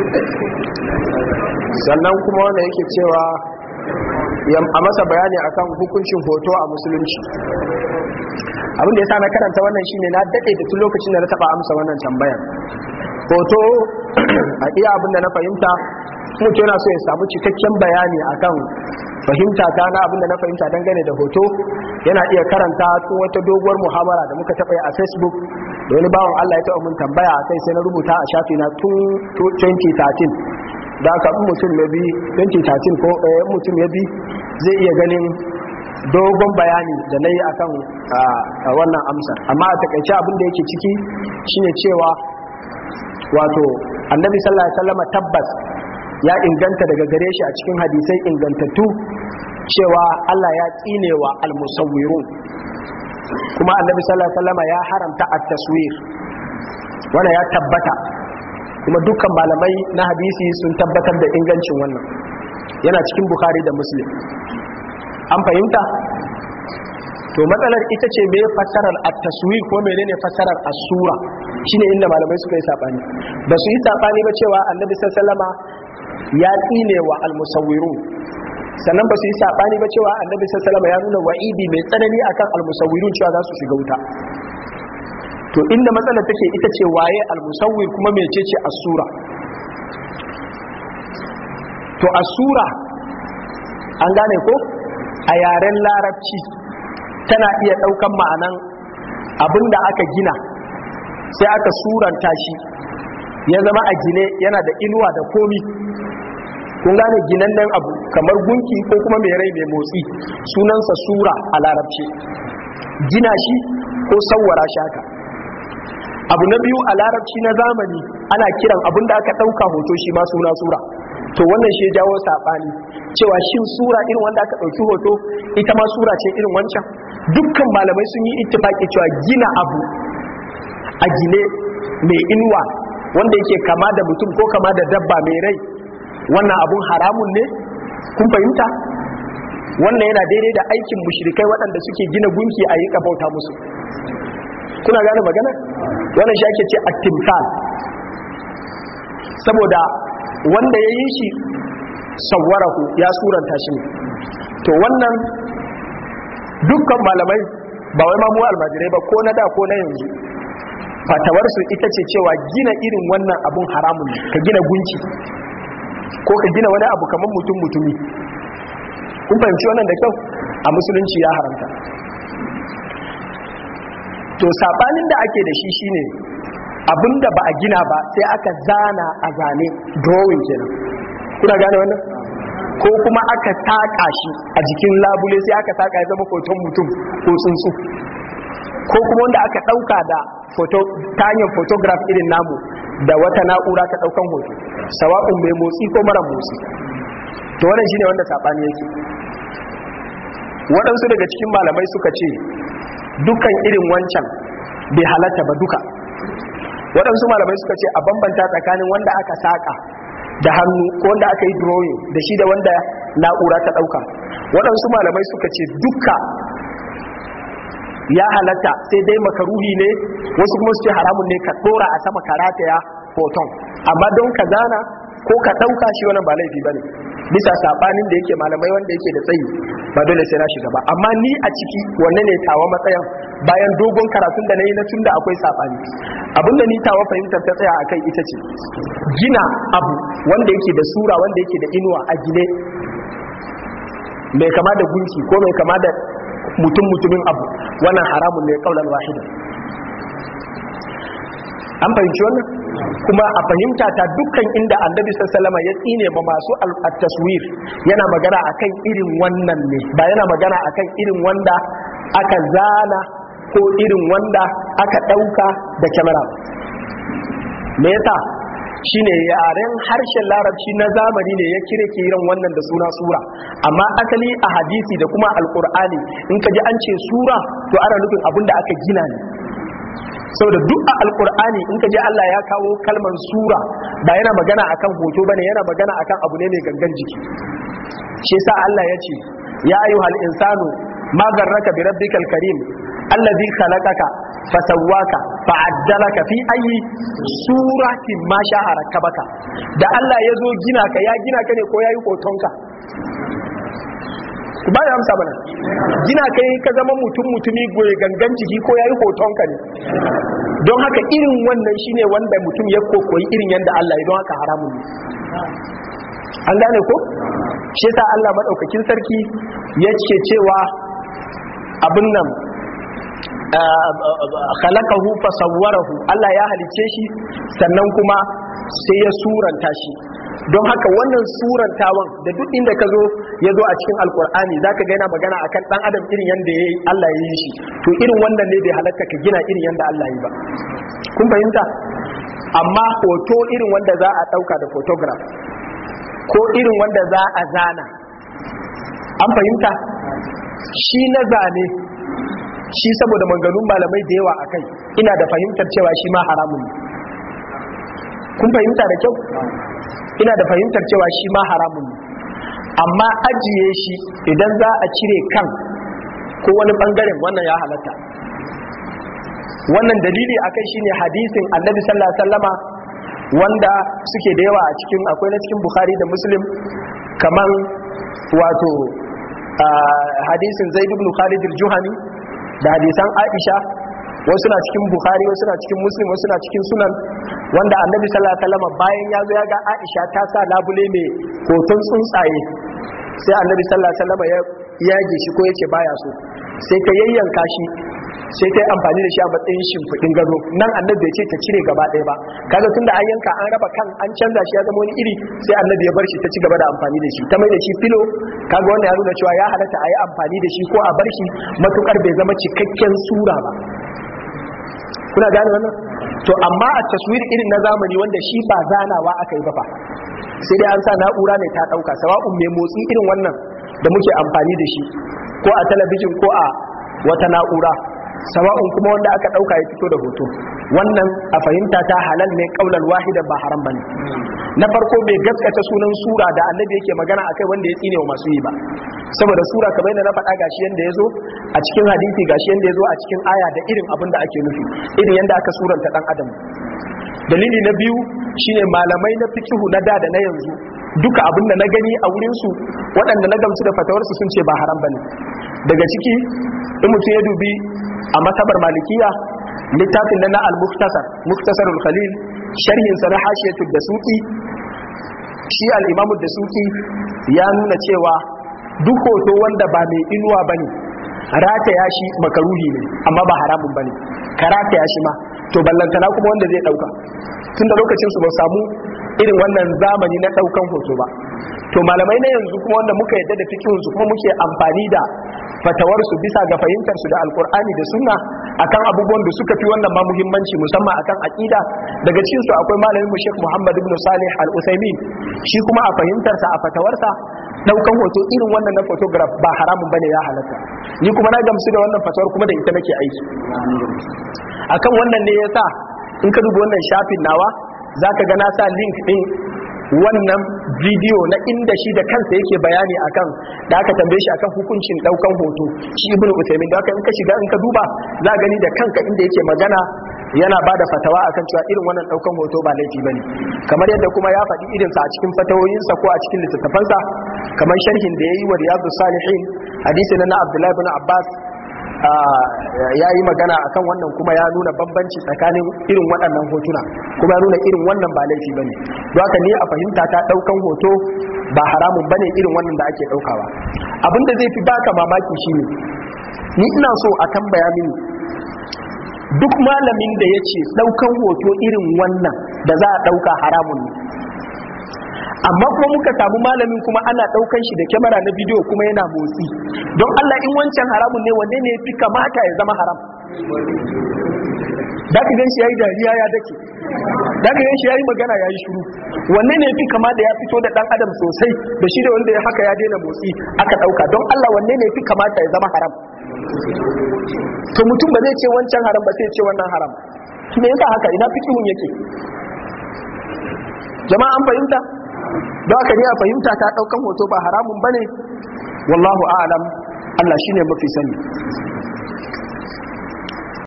sannan kuma wanda yake cewa a masa bayani akan hukuncin hoto a musulunci. Abin da ya sa na karanta wannan shine na dade da tun lokacin da na taba amsa wannan tambayar. Hoto a iya abin da na fahimta, mutum yana so ya samu cikakken bayani akan fahimta ta na abin da na fahimta dangane da hoto, yana iya karanta tun wata doguwar muhabara da muka taɓa yi a Facebook da wani bawan Allah ya taɓa mun tambaya a kai, sai na rubuta a shafi na tun 2013. Da aka mutum ya bi 2013 ko mutum ya bi zai iya ganin dogon bayani da na yi akan wannan amsar. Amma a takaice abin da yake ciki shine cewa wato annabi sallallahu alaihi wasallam tabbas ya inganta daga gare shi a cikin hadisai ingantattu cewa Allah ya tsinewa al-musawwirun, kuma annabi sallallahu alaihi wasallam ya haramta at-taswir. Wannan ya tabbata, kuma dukkan malamai na hadisi sun tabbatar da ingancin wannan, yana cikin Bukhari da Muslim. An fahimta? To matsalar ita ce me fassarar at-taswir ko menene fassarar as-sura, shine inda malamai suka yi sabani. Ba su yi sabani ba cewa annabi sallallahu alaihi wasallam ya tsinewa al-musawwirun, sannan ba su yi sabani ba cewa annabi sallallahu alaihi wasallam ya nuna wa'idi mai tsanani akan al-musawwirun cewa za su shiga wuta. To inda matsalar take ita ce waye al-musawwir kuma mecece as-sura. To as-sura an gane ko a yaren larabci tana iya daukan ma'anan abinda aka gina sai aka suranta shi ya zama a gine yana da inuwa da komi. Kun gane ginannen abu kamar gunki ko kuma mai rai mai motsi, sunansa sura a larabci. Gina shi ko sawwara shi haka. Abu na biyu a larabci na zamani ana kiran abin da aka ɗauka hoto shi ma suna sura. To wannan shi ya jawo saɓani cewa shin sura irin wanda aka ɗauki hoto ita ma sura ce irin wancan. Dukkan malamai sun yi ittifaki cewa gina abu a gine mai inuwa wanda yake kama da mutum ko kama da dabba mai rai, wannan abun haramun ne. Kun fahimta? Wannan yana daidai da aikin mushrikai waɗanda suke gina gunki a yi bauta musu. Kuna gane magana? Wannan shi ake ce at-timthal, saboda wanda ya yi shi sawwarahu ya suranta shi ne. To wannan dukkan malamai ba wai mamu almajirai ba ko na da ko na yanzu, fatawarsu ita ce cewa gina irin wannan abun haramun ne. Ka gina gunki ko ka gina wani abu kamar mutum mutumi, kun fahimci wannan da kyau, a musulunci ya haramta. To sabanin da ake da shi shine abinda ba a gina ba sai aka zana a zane, drawing kenan. Kuna gane wannan? Ko kuma aka taka shi a jikin labule sai aka taka ya zama hoton mutum ko tsuntsu, ko kuma wanda aka dauka da foto ta hanyar photograph irin namu da wata na'ura ta daukan hoto, sawa'un mai motsi ko mara motsi. To wannan shine wanda sabani yake. Waɗansu daga cikin malamai suka ce dukkan irin wancan bai halatta ba duka. Waɗansu malamai suka ce a bambanta tsakanin wanda aka saka da hannu ko wanda aka yi drawing da shi da wanda na'ura ta ɗauka. Waɗansu malamai suka ce duka ya halatta, sai dai makaruhi ne, wasu kuma su ce haramun ne ka ɗora a sama ka rataya hoton, amma don ka zana ko ka ɗauka shi wannan ba laifi ba ne, bisa saɓanin da yake malamai wanda yake da tsayi ba dole sai na shiga ba. Amma ni a ciki wanne ne tawa matsayin bayan dogon karatun da na yi na tun da akwai saɓani. Abinda ni tawa fahimtar ta tsaya a kai ita ce gina abu wanda yake da sura, wanda yake da inuwa a gine, mai kama da gunki ko mai kama da mutumin abu, wannan haramun ne kaulan wahidan. An fahimci wannan? Kuma a fahimta ta dukkan inda annabi sallallahu alaihi wasallam ya tsine ma masu at-taswir yana magana akan irin wannan ne, ba yana magana akan irin wanda aka zana ko irin wanda aka dauka da kyamara. Me yasa? Shine yaren harshen larabci na zamani ne ya kiran wannan da suna sura, amma asali a hadisi da kuma alqur'ani in ka ji an ce sura to ana nufin abin da aka gina ne. Saboda duk a alkur'ani in ka je Allah ya kawo kalmar sura ba yana magana akan hoto bane, yana magana akan abu ne mai gangan jiki. Shi yasa Allah ya ce ya ayyuhal insanu ma garraka bi rabbikal karim allazi khalaqaka fasawwaka fa'addalaka fi ayi suratin ma sha'a rakkabaka. Da Allah ya zo gina ka, ya gina ka ne ko yayi hotonka? Ku ba da amsa bana. Gina kai ka zama mutumi goye gangan jiki ko yayi hotonka ne? Don haka irin wannan shine wanda mutum ya kokoyi irin yanda Allah ya, don haka haramun ne. An gane ko? Shi yasa Allah madaukakin sarki yace cewa abin nan khalaqahu fasawwarahu, Allah ya halice shi sannan kuma sai ya suranta shi. Don haka wannan surantawan da duk inda ka zo ya zo a cikin alkur'ani zaka ga yana magana akan dan adam irin yanda yayi Allah ya yi shi, to irin wannan ne bai halatta ka gina irin yanda Allah ya yi ba. Kun fahimta? Amma hoto irin wanda za a dauka da photograph ko irin wanda za a zana, an fahimta, shi na zane shi saboda manganun malamai da yawa akai, ina da fahimtar cewa shi ma haramun ne. Kun fahimta da kyau? Ina da fahimtar cewa shi ma haramun ne, amma ajiye shi idan za a cire kan ko wani bangaren wannan ya halatta. Wannan dalili akai shine hadisin Annabi sallallahu alaihi wasallama wanda suke da yawa a cikin, akwai na cikin Bukhari da Muslim, kaman wato hadisin Zaid ibn Khalid al-Juhani da hadisan Aisha, wasu na cikin Bukhari, wasu na cikin Muslim, wasu na cikin Sunan, wanda Annabi sallallahu alaihi wasallam bayan ya zo ya ga Aisha ta sa labule mai hoton tsuntsaye, sai Annabi sallallahu alaihi wasallam ya yage shi ko yace baya so, sai ta yayyanka shi, sai ta yi amfani da shi a matsayin shimfiɗin gado. Nan Annabi bai ce ta cire gaba ɗaya ba, kaga tunda an yanka an raba kan an canza shi ya zama wani iri, sai Annabi ya bar shi ta ci gaba da amfani da shi, ta mai da shi filo. Kaga wannan ya nuna cewa ya halatta a yi amfani da shi ko a bar shi matukar bai zama cikakken sura ba. Kuna gane wannan? To amma a taswir irin na zamani wanda shi ba zanawa aka yi ba fa, sai dai an sa na'ura ne ta ɗauka, sawa'un mai motsi irin wannan da muke amfani da shi ko a talabijin ko a wata na'ura, sawa'un kuma wanda aka ɗauka ya fito da hoto, wannan a fahimta ta halal ne kaulan wahidan, ba haram bane. Na farko bai gaskata sunan sura da Annabi yake magana akai wanda ya tsine wa masu yi ba, saboda sura kamar yadda na faɗa gashi yanda yazo a cikin hadisi, gashi yanda yazo a cikin aya da irin abin da ake nufi, irin yanda aka suranta dan adam. Dalili na biyu shine malamai na fiqhu na da na yanzu, duka abin da na gani a wurin su waɗanda na gamsu da fatawarsu sun ce ba haram bane. Daga ciki in mutum ya dubi a masabar malikiya, littafin na al-mukhtasarul khalil, sharhin sa na hashiyatul dasuki, shi al-imamu dasuki ya nuna cewa duk hoto wanda ba mai inuwa bane rataya shi makaruhi ne, amma ba haramun bane ka rataya shi ma, to ballantana kuma wanda zai dauka, tunda lokacin su ba samu irin wannan zamani na daukan hoto ba. To malamai na yanzu kuma wanda muka yadda da fikihun su kuma muke amfani da fatawarsu bisa ga fahimtar su da alkur'ani da sunna akan abubuwan da suka fi wannan ma muhimmanci, musamman akan aqida. Daga cikin su akwai malamin mu Sheikh Muhammad ibn Salih Al-Utsaimin, shi kuma a fahimtar sa, a fatawarsa, daukan hoto irin wannan na photograph ba haramun bane, ya halatta. Ni kuma na gamsu da wannan fatawar, kuma da ita nake aiki. Akan wannan ne yasa in ka duba wannan shafin nawa zaka ga na sa link din wannan bidiyo na inda shi da kansa yake bayani akan da aka tambaye shi akan hukuncin daukan hoto, shi Ibn Uthaymeen. Da haka in ka shiga in ka duba za gani da kanka inda yake magana, yana bada fatawa akan cewa irin wannan daukan hoto ba laifi bane, kamar yadda kuma ya faɗi irinsa a cikin fatawoyinsa ko a cikin littattafansa, kamar sharhin da yayi wa Riyadus Salihin, hadisi na Abdullah ibn Abbas ya yi magana akan wannan, kuma ya nuna bambanci tsakanin irin waɗannan hotuna, kuma ya nuna irin wannan ba laifi bane. Don haka ni a fahimta ta daukan hoto ba haramun bane irin wannan da ake daukawa. Abin da zai fi baka mamaki shine, ni ina so a tambaya mini duk malamin da yace daukan hoto irin wannan da za a dauka haramun ne, amma kuma muka samu malamin kuma ana daukan shi da kyamara na bidiyo kuma yana motsi, don Allah in wancan haramun ne, wanne ne fi kamata ya zama haram? Da ka gan shi yayi dariya ya dake, da ka gan shi yayi magana yayi shiru, wanne ne fi kama da ya fito da dan adam sosai da shi da wanda ya haka ya daina motsi aka dauka? Don Allah wanne ne fi kamata ya zama haram? To mutum ba zai ce wancan haram ba sai ce wannan haram. Me yasa haka? Ina fikihun yake? Jama'a an fahimta? Don haka ne a fahimta ta daukan hoto ba haramun bane, wallahu a'lam, Allah shine mafi sani.